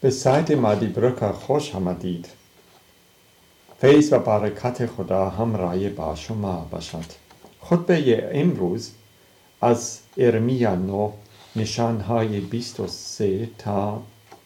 به سایت مادی برکه خوش آمدید. فیض و برکت خدا همراه با شما باشد. خطبه امروز از ارمیا 9 نشانهای 23 تا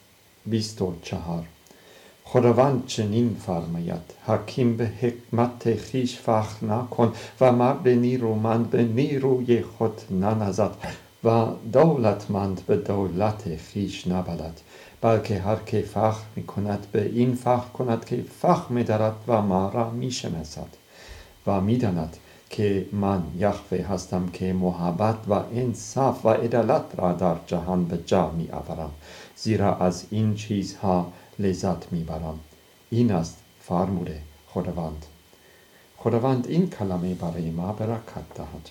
24. خداوند چنین فرماید: حکیم به حکمت خویش فخر نکن و مرد نیرومند به نیروی خود ننازد و دولتمند به دولت خویش نبالد، بلکه هر که فخر می کند به این فخر کند که فخر می دارد و ما را می شناسد و می داند که من یهوه هستم که محبت و انصاف و عدالت را در جهان به جا می آورم، زیرا از این چیزها لذت می برم. این است فرمود خداوند. خداوند این کلمه برای ما برکت دهد.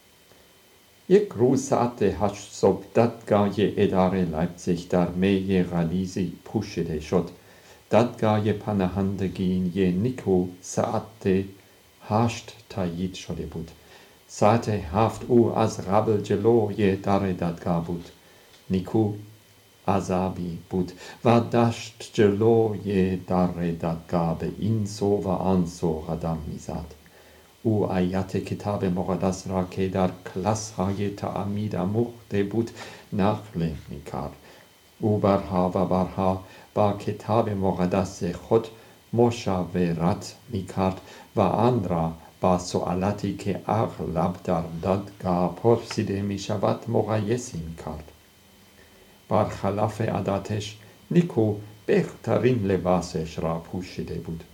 یک روز ساعت 8 صبح دادگاه اداره لایپزیگ در می غلیظی پوشیده شد. دادگاه پناهندگی نیکو ساعت 8 تایید شده بود. ساعت 7 او از قبل جلوی در دادگاه بود. نیکو عذابی بود و داشت جلوی در دادگاه به این سو و آن سو قدم میزد. او آیات کتاب مقدس را که در کلاس های تعمید آموخته بود نقل میکرد. او برها و برها با کتاب مقدس خود مشاورت میکرد و آن را با سوالاتی که اغلب در دادگاه پرسیده میشود مقایسه میکرد. برخلاف عادتش نیکو بهترین لباسش را پوشیده بود.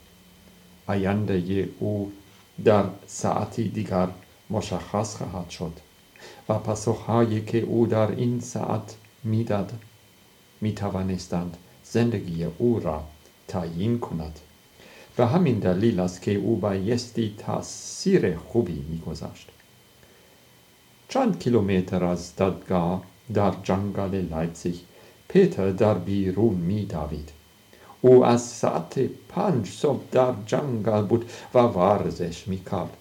آینده او در ساعتی دیگر مشخص خواهد شد و پاسخهایی که او در این ساعت میداد میتوانستند زندگی او را تعیین کند. به همین دلیل است که او بایستی تأثیر خوبی میگذاشت. چند کیلومتر از دادگاه در جنگل لایپزیگ پیتر در بیرون میدوید. او از ساعت 5 صبح در جنگل بود و ورزش میکرد.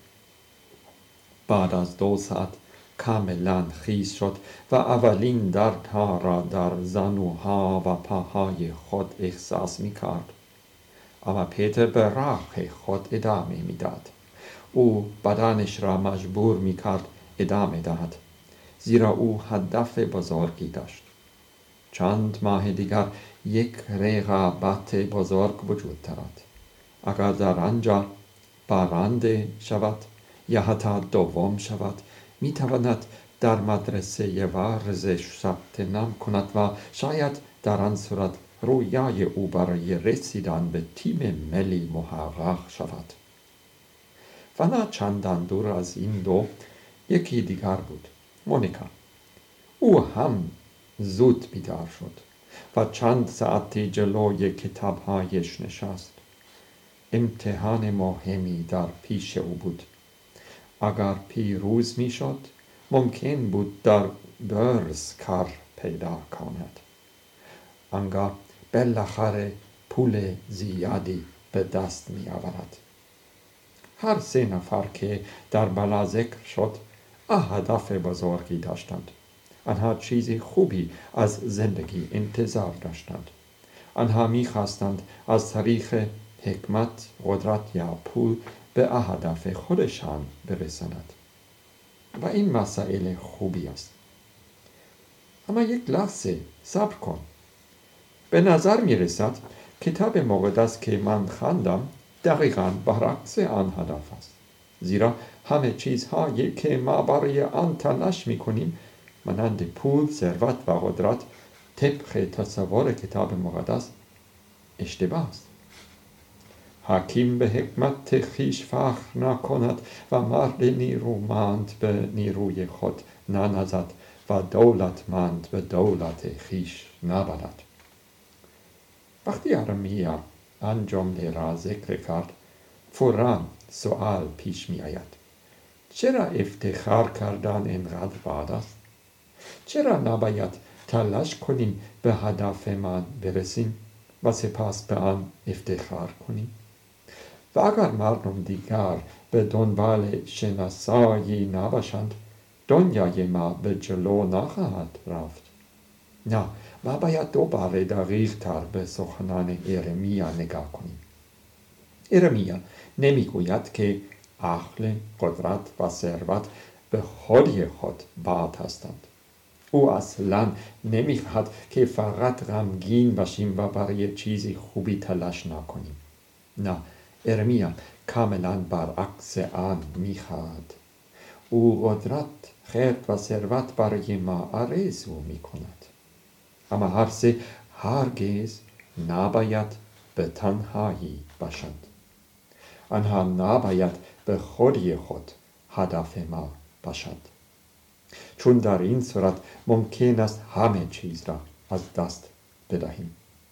بعد از 2 ساعت کاملا خیس شد و اولین دردها را در زانوها و پاهای خود احساس میکرد. اما پیتر به راه خود ادامه میداد. او بدنش را مجبور میکرد ادامه دهد، زیرا او هدف بزرگی داشت. چند ماه دیگر یک رقابت بزرگ وجود دارد. اگر در آنجا برنده شود یا حتی دوم شود، میتواند در مدرسه ورزش ثبت نام کند و شاید در آن صورت رویای او برای رسیدن به تیم ملی محقق شود. و نه چندان دور از این دو یکی دیگر بود، مونیکا. او هم زود بیدار شد و چند ساعتی جلوی کتابهایش نشست. امتحان مهمی در پیش او بود. اگر پیروز می شد ممکن بود در بورس کار پیدا کند. آنگاه بالاخره پول زیادی به دست می آورد. هر 3 نفر که در بالا ذکر شد هدف بزرگی داشتند. آنها چیزی خوبی از زندگی انتظار داشتند. آنها می‌خواستند از طریق حکمت، قدرت یا پول به هدف خودشان برسند. و این مسئله خوبی است. اما یک لحظه صبر کن. به نظر می‌رسد کتاب مقدس که من خواندم دقیقاً برعکس آن هدف است. زیرا همه چیزهایی که ما برای آن تلاش می‌کنیم مانند پول، ثروت و قدرت طبق تصور کتاب مقدس اشتباه است. حکیم به حکمت خویش فخر نکند و مرد نیرومند به نیروی خود ننازد و دولتمند به دولت خویش نبالد. وقتی ارمیا آن جمله را ذکر کرد، فوراً سؤال پیش می آید: چرا افتخار کردن اینقدر بد است؟ چرا نباید تلاش کنیم به هدفمان برسیم و سپس به آن افتخار کنیم؟ و اگر مردم دیگر به دنبال شناسایی نباشند، دنیای ما به جلو نخواهد رفت. نه، و باید دوباره دقیق تر به سخنان ارمیا نگاه کنیم. ارمیا نمیگوید که عقل، قدرت و ثروت به خودی خود بد هستند. او اصلا نمیخواهد که فقط غمگین باشیم و برای چیزی خوبی تلاش نکنیم. نه، ارمیا کاملا برعکس آن میخواهد. او قدرت، خیر و ثروت برای ما آرزو میکند. اما هر سه هرگز نباید به تنهایی باشند. آنها نباید به خودی خود هدف ما باشند، چون در این صورت ممکن است همه چیز را از دست بدهیم.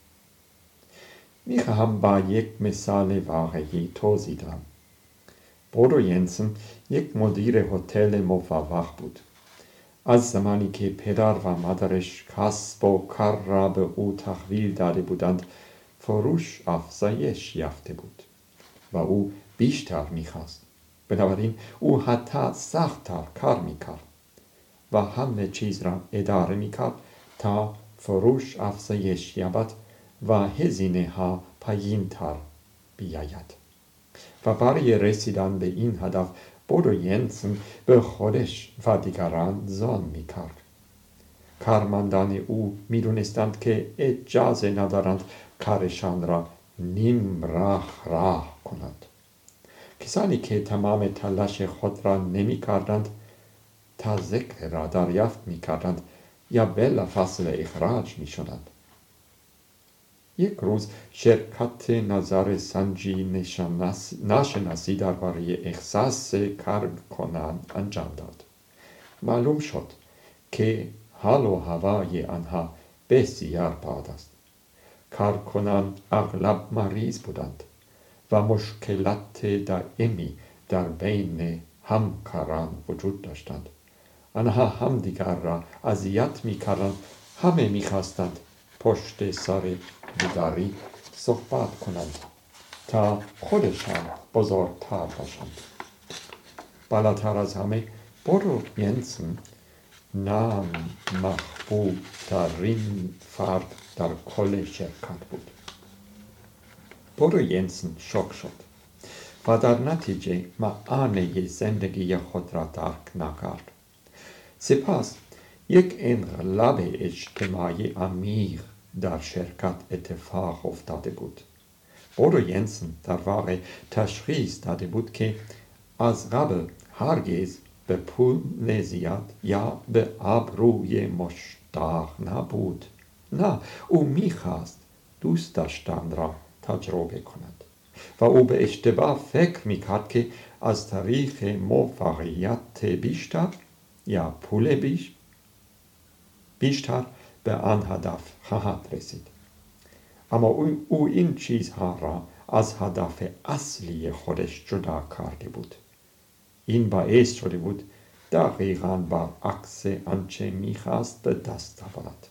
میخواهم با یک مثال واقعی توضیح دهم. بودو ینسن یک مدیر هتل موفق بود. از زمانی که پدر و مادرش کسب و کار را به او تحویل داده بودند، فروش افزایش یافته بود و او بیشتر میخواست. بنابراین او حتی سخت‌تر کار میکرد و همه چیز را اداره میکرد تا فروش افزایش یابد و هزینه ها پایین‌تر بیاید. و برای رسیدن به این هدف بودو ینسن به خودش و دیگران ظلم میکرد. کارمندان او میدونستند که اجازه ندارند کارشان را نیم راه کنند. کسانی که تمام تلاش خود را نمی کردند تا ذکر را دریافت می کردند یا بلافاصله اخراج می شدند. یک روز شرکت نظر سنجی ناشناسی درباره احساس کارکنان انجام داد. معلوم شد که حال و هوای آنها بسیار بد است. کارکنان اغلب مریض بودند و مشکلات دائمی در بین همکاران وجود داشتند. آنها همدیگر را اذیت می‌کردند. همه می‌خواستند پشت سر دیگری صحبت کنند تا خودشان بزرگتر باشند. بالاتر از همه بودو ینسن نامحبوب ترین فرد در کل شرکت بود. بودو ینسن شوک شد و در نتیجه معانی زندگی خود را درک نکرد. سپس یک انقلاب اجتماعی عمیق در شرکت اتفاق افتاده بود. بودو ینسن در واقع تشخیص داده بود که از قبل هرگز به پول زیاد یا به آبروی مشتاق نبود. نه، او میخواست دوست داشتن را تجربه کند و او به اشتباه فکر میکرد که از طریق موفقیت بیشتر یا پول بیشتر به آن هدف خواهد رسید. اما او این چیزها را از هدف اصلی خودش جدا کرده بود. این باعث شده بود دقیقاً برعکس آنچه میخواست به دست آورد.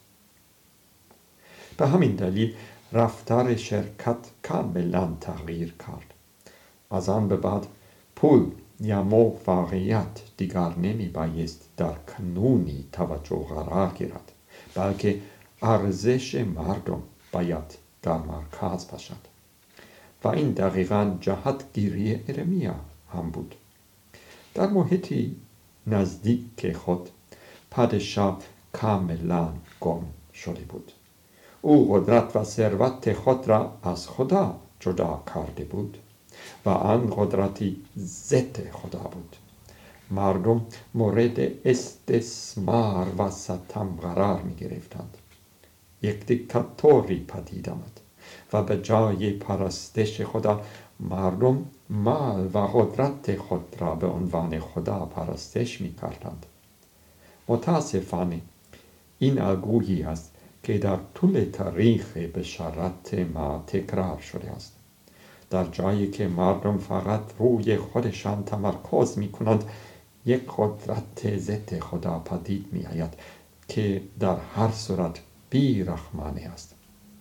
به همین دلیل رفتار شرکت کاملا تغییر کرد. از آن به بعد پول یا موفقیت دیگر نمی بایست در کنونی توجه قرار گیرد، بلکه ارزش مردم باید در مرکز باشد. و این دقیقاً جهتگیری ارمیا هم بود. در محیطی نزدیک خود پادشاه کاملا گم شده بود. او قدرت و ثروت خود را از خدا جدا کرده بود و آن قدرتی ضد خدا بود. مردم مورد استثمار و ستم قرار می گرفتند. یک دیکتاتوری پدید آمد و به جای پرستش خدا مردم مال و قدرت خود را به عنوان خدا پرستش می کردند. متاسفانه این الگویی است که در طول تاریخ بشارت ما تکرار شده است. در جایی که مردم فقط روی خودشان تمرکز می کنند، یک قدرت ضد خدا پدید می آید که در هر صورت بی‌رحمانه است.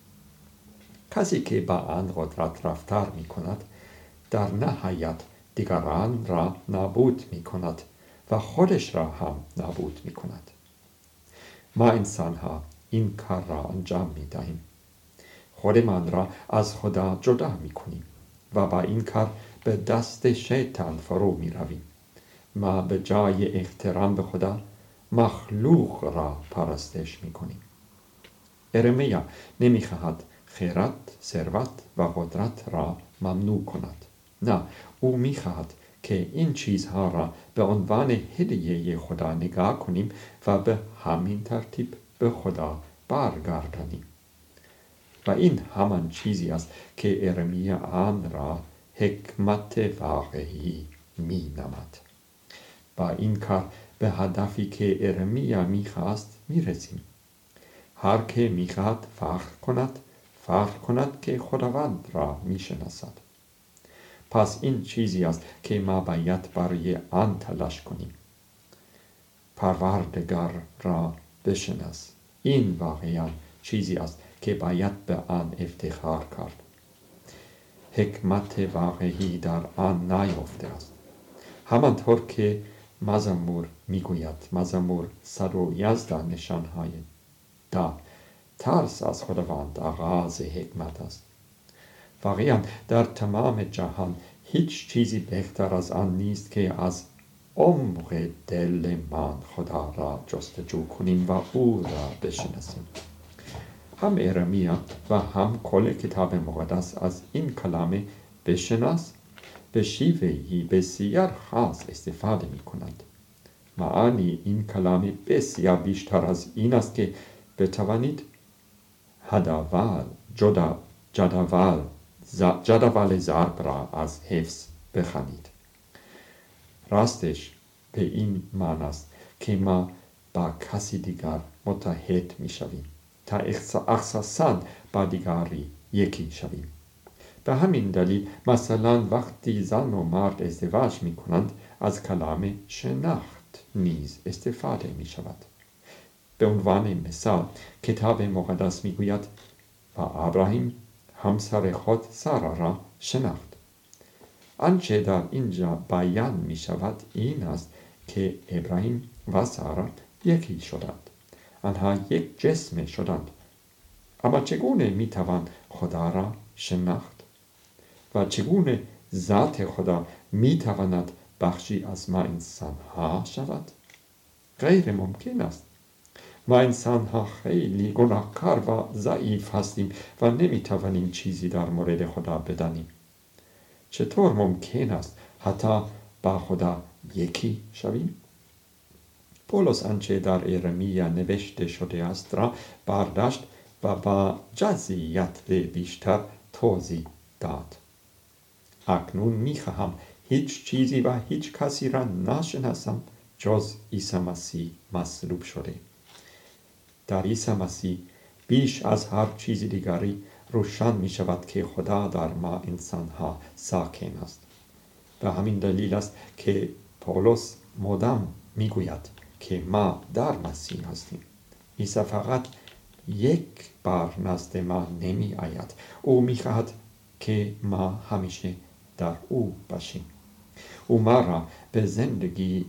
کسی که با آن قدرت رفتار می کند در نهایت دیگران را نابود می کند و خودش را هم نابود می کند. ما انسان ها این کار را انجام می دهیم. خودمان را از خدا جدا می کنیم و با این کار به دست شیطان فرو می رویم. ما به جای احترام به خدا مخلوق را پرستش می کنیم. ارمیا نمی خواهد خیرات، ثروت و قدرت را ممنوع کند. نه، او می خواهد که این چیزها را به عنوان هدیه خدا نگاه کنیم و به همین ترتیب به خدا برگردانیم. و این همان چیزی است که ارمیا آن را حکمت واقعی می نامد. با این کار به هدفی که ارمیا می خواست می رسیم. هر که می خواهد فخر کند که خداوند را می شناسد. پس این چیزی است که ما باید برای آن تلاش کنیم. پروردگار را بشناس. این واقعا چیزی است که باید به آن افتخار کرد. حکمت واقعی در آن نیافته است. همانطور که مزمور میگوید، مزمور 111 نشانهای ترس از خداوند آغاز حکمت است. واقعا در تمام جهان هیچ چیزی بهتر از آن نیست که از عمق دلمان خدا را جستجو کنیم و او را بشناسیم. هم ارمیا و هم کل کتاب مقدس از این کلمه بشناس به شیوهی بسیار خاص استفاده می کنند. معانی این کلمه بسیار بیشتر از این است که بتوانید جدول ضرب را از حفظ بخوانید. راستش به این معنی است که ما با کسی دیگر متحد می شویم تا اساساً با دیگری یکی شویم. به همین دلیل مثلا وقتی زن و مرد ازدواج می کنند از کلمه شناخت نیز استفاده می شود. به عنوان مثال کتاب مقدس می گوید و ابراهیم همسر خود سارا را شناخت. آنچه در اینجا بیان می شود این است که ابراهیم و سارا یکی شدند. آنها یک جسم شدند. اما چگونه می توان خدا را شناخت؟ و چگونه ذات خدا می تواند بخشی از ما انسان ها شود؟ غیر ممکن است. ما انسان ها خیلی گناهکار و ضعیف هستیم و نمی توانیم چیزی در مورد خدا بدانیم. چطور ممکن است حتی با خدا یکی شویم؟ پولس آنچه در ارمیا نوشته شده است را برداشت و با جزئیات بیشتر توضیح داد. اکنون می‌خواهم هیچ چیزی و هیچ کسی را نشناسم جز عیسی مسیح مصلوب شده. در عیسی مسیح بیش از هر چیز دیگری روشن می شود که خدا در ما انسان ها ساکن است. به همین دلیل است که پولس مدام می گوید که ما در مسیح هستیم. عیسی فقط یک بار نزد ما نمی آید. او می خواهد که ما همیشه در او باشیم. او ما را به زندگی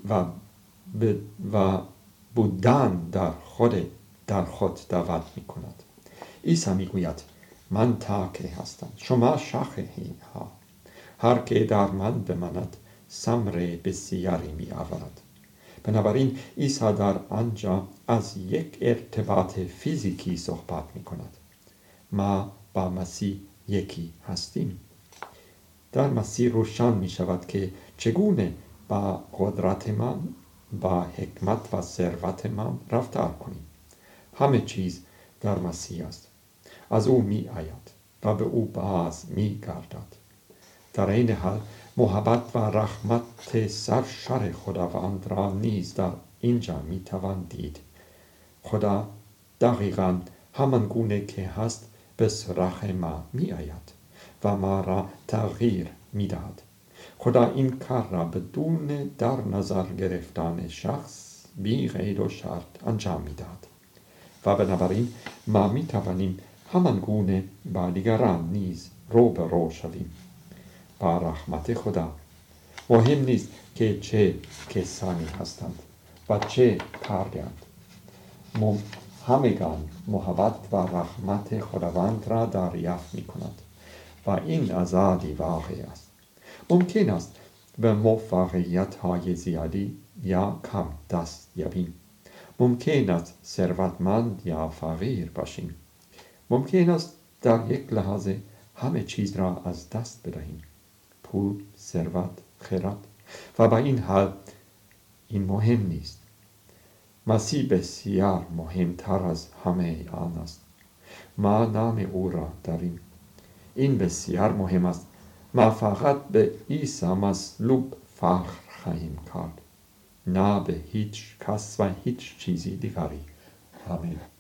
و بودن در خود دعوت می کند. عیسی می گوید من تاکه هستم، شما شاخه ها. هر که در من بماند ثمر بسیاری می آورد. بنابراین عیسی در آنجا از یک ارتباط فیزیکی صحبت می کند. ما با مسیح یکی هستیم. در مسیح روشن می شود که چگونه با قدرتمان، با حکمت و ثروتمان رفتار کنیم. همه چیز در مسیح است. از او می آید و به او باز می گردد. در این حال محبت و رحمت سرشار خداوند را نیز در اینجا می توان دید. خدا دقیقاً همان گونه که هست به سراغ ما می آید و ما را تغییر می دهد. خدا این کار را بدون در نظر گرفتن شخص بی قید و شرط انجام می دهد. و بنابراین ما می توانیم همان گونه با دیگران نیز رو به رو شویم. با رحمت خدا مهم نیست که چه کسانی هستند و چه کردند. همگان محبت و رحمت خداوند را دریافت می کند و این آزادی واقعی است. ممکن است به موفقیت های زیادی یا کم دست یابیم. ممکن است ثروتمند یا فقیر باشیم. ممکن است در یک لحظه همه چیز را از دست بدهیم: پول، ثروت، خرد. و با این حال این مهم نیست. مسیح بسیار مهمتر از همه آن است. ما نام او را داریم. این بسیار مهم است. ما فقط به عیسی مصلوب فخر خواهیم کرد، نه به هیچ کس و هیچ چیزی دیگری. آمین.